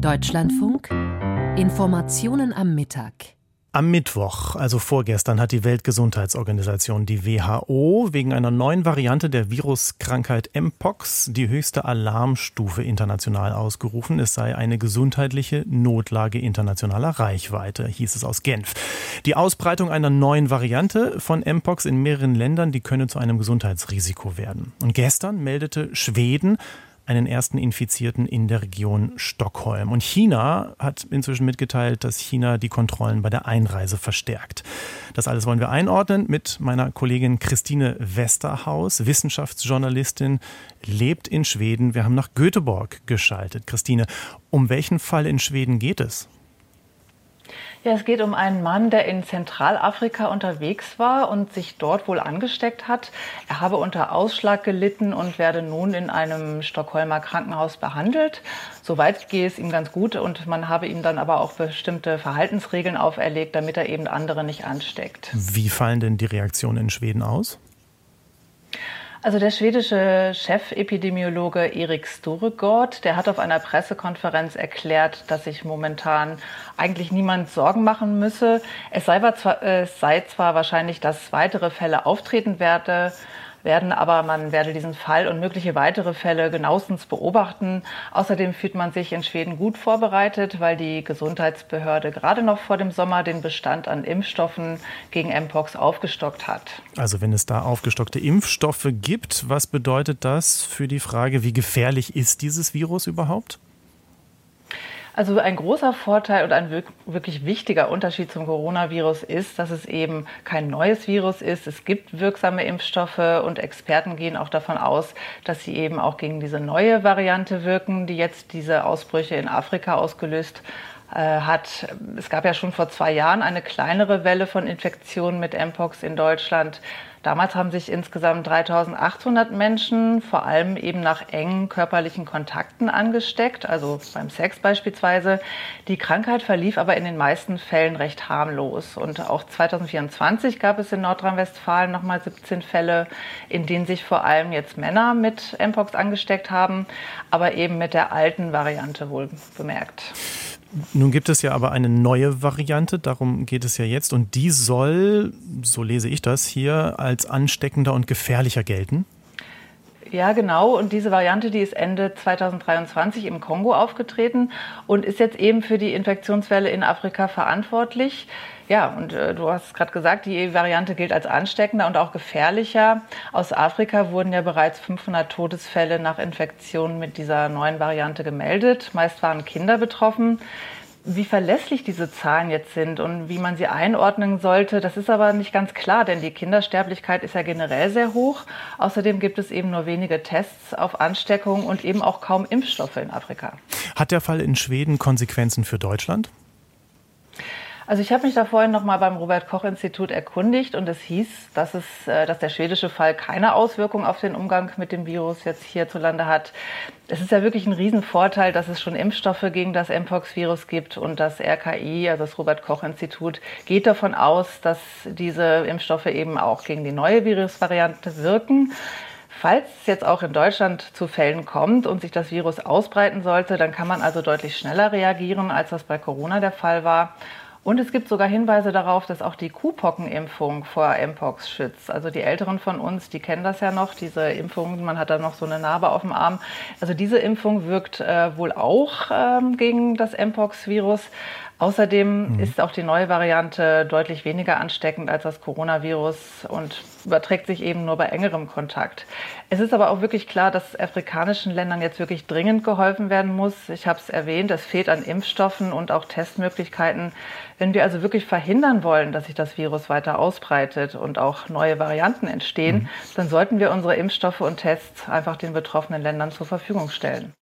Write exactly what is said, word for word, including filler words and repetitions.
Deutschlandfunk. Informationen am Mittag. Am Mittwoch, also vorgestern, hat die Weltgesundheitsorganisation, die W H O, wegen einer neuen Variante der Viruskrankheit Mpox die höchste Alarmstufe international ausgerufen. Es sei eine gesundheitliche Notlage internationaler Reichweite, hieß es aus Genf. Die Ausbreitung einer neuen Variante von Mpox in mehreren Ländern, die könne zu einem Gesundheitsrisiko werden. Und gestern meldete Schweden einen ersten Infizierten in der Region Stockholm. Und China hat inzwischen mitgeteilt, dass China die Kontrollen bei der Einreise verstärkt. Das alles wollen wir einordnen mit meiner Kollegin Christine Westerhaus, Wissenschaftsjournalistin, lebt in Schweden. Wir haben nach Göteborg geschaltet. Christine, um welchen Fall in Schweden geht es? Ja, es geht um einen Mann, der in Zentralafrika unterwegs war und sich dort wohl angesteckt hat. Er habe unter Ausschlag gelitten und werde nun in einem Stockholmer Krankenhaus behandelt. Soweit gehe es ihm ganz gut und man habe ihm dann aber auch bestimmte Verhaltensregeln auferlegt, damit er eben andere nicht ansteckt. Wie fallen denn die Reaktionen in Schweden aus? Also der schwedische Chefepidemiologe Erik Storegård, der hat auf einer Pressekonferenz erklärt, dass sich momentan eigentlich niemand Sorgen machen müsse. Es sei zwar, es sei zwar wahrscheinlich, dass weitere Fälle auftreten werde, werden, aber man werde diesen Fall und mögliche weitere Fälle genauestens beobachten. Außerdem fühlt man sich in Schweden gut vorbereitet, weil die Gesundheitsbehörde gerade noch vor dem Sommer den Bestand an Impfstoffen gegen Mpox aufgestockt hat. Also wenn es da aufgestockte Impfstoffe gibt, was bedeutet das für die Frage, wie gefährlich ist dieses Virus überhaupt? Also ein großer Vorteil und ein wirklich wichtiger Unterschied zum Coronavirus ist, dass es eben kein neues Virus ist. Es gibt wirksame Impfstoffe und Experten gehen auch davon aus, dass sie eben auch gegen diese neue Variante wirken, die jetzt diese Ausbrüche in Afrika ausgelöst hat. Es gab ja schon vor zwei Jahren eine kleinere Welle von Infektionen mit Mpox in Deutschland. Damals haben sich insgesamt dreitausendachthundert Menschen vor allem eben nach engen körperlichen Kontakten angesteckt, also beim Sex beispielsweise. Die Krankheit verlief aber in den meisten Fällen recht harmlos. Und auch zweitausendvierundzwanzig gab es in Nordrhein-Westfalen nochmal siebzehn Fälle, in denen sich vor allem jetzt Männer mit Mpox angesteckt haben, aber eben mit der alten Variante wohl bemerkt. Nun gibt es ja aber eine neue Variante, darum geht es ja jetzt. Und die soll, so lese ich das hier, als ansteckender und gefährlicher gelten? Ja, genau. Und diese Variante, die ist Ende zweitausenddreiundzwanzig im Kongo aufgetreten und ist jetzt eben für die Infektionswelle in Afrika verantwortlich. Ja, und äh, du hast es gerade gesagt, die Variante gilt als ansteckender und auch gefährlicher. Aus Afrika wurden ja bereits fünfhundert Todesfälle nach Infektionen mit dieser neuen Variante gemeldet. Meist waren Kinder betroffen. Wie verlässlich diese Zahlen jetzt sind und wie man sie einordnen sollte, das ist aber nicht ganz klar, denn die Kindersterblichkeit ist ja generell sehr hoch. Außerdem gibt es eben nur wenige Tests auf Ansteckung und eben auch kaum Impfstoffe in Afrika. Hat der Fall in Schweden Konsequenzen für Deutschland? Also ich habe mich da vorhin noch mal beim Robert-Koch-Institut erkundigt und es hieß, dass, es, dass der schwedische Fall keine Auswirkung auf den Umgang mit dem Virus jetzt hierzulande hat. Es ist ja wirklich ein Riesenvorteil, dass es schon Impfstoffe gegen das Mpox-Virus gibt und das R K I, also das Robert-Koch-Institut, geht davon aus, dass diese Impfstoffe eben auch gegen die neue Virusvariante wirken. Falls es jetzt auch in Deutschland zu Fällen kommt und sich das Virus ausbreiten sollte, dann kann man also deutlich schneller reagieren, als das bei Corona der Fall war. Und es gibt sogar Hinweise darauf, dass auch die Kuhpockenimpfung vor Mpox schützt. Also die Älteren von uns, die kennen das ja noch, diese Impfung, man hat da noch so eine Narbe auf dem Arm. Also diese Impfung wirkt äh, wohl auch ähm, gegen das Mpox-Virus. Außerdem mhm. ist auch die neue Variante deutlich weniger ansteckend als das Coronavirus und überträgt sich eben nur bei engerem Kontakt. Es ist aber auch wirklich klar, dass afrikanischen Ländern jetzt wirklich dringend geholfen werden muss. Ich habe es erwähnt, es fehlt an Impfstoffen und auch Testmöglichkeiten. Wenn wir also wirklich verhindern wollen, dass sich das Virus weiter ausbreitet und auch neue Varianten entstehen, mhm. dann sollten wir unsere Impfstoffe und Tests einfach den betroffenen Ländern zur Verfügung stellen.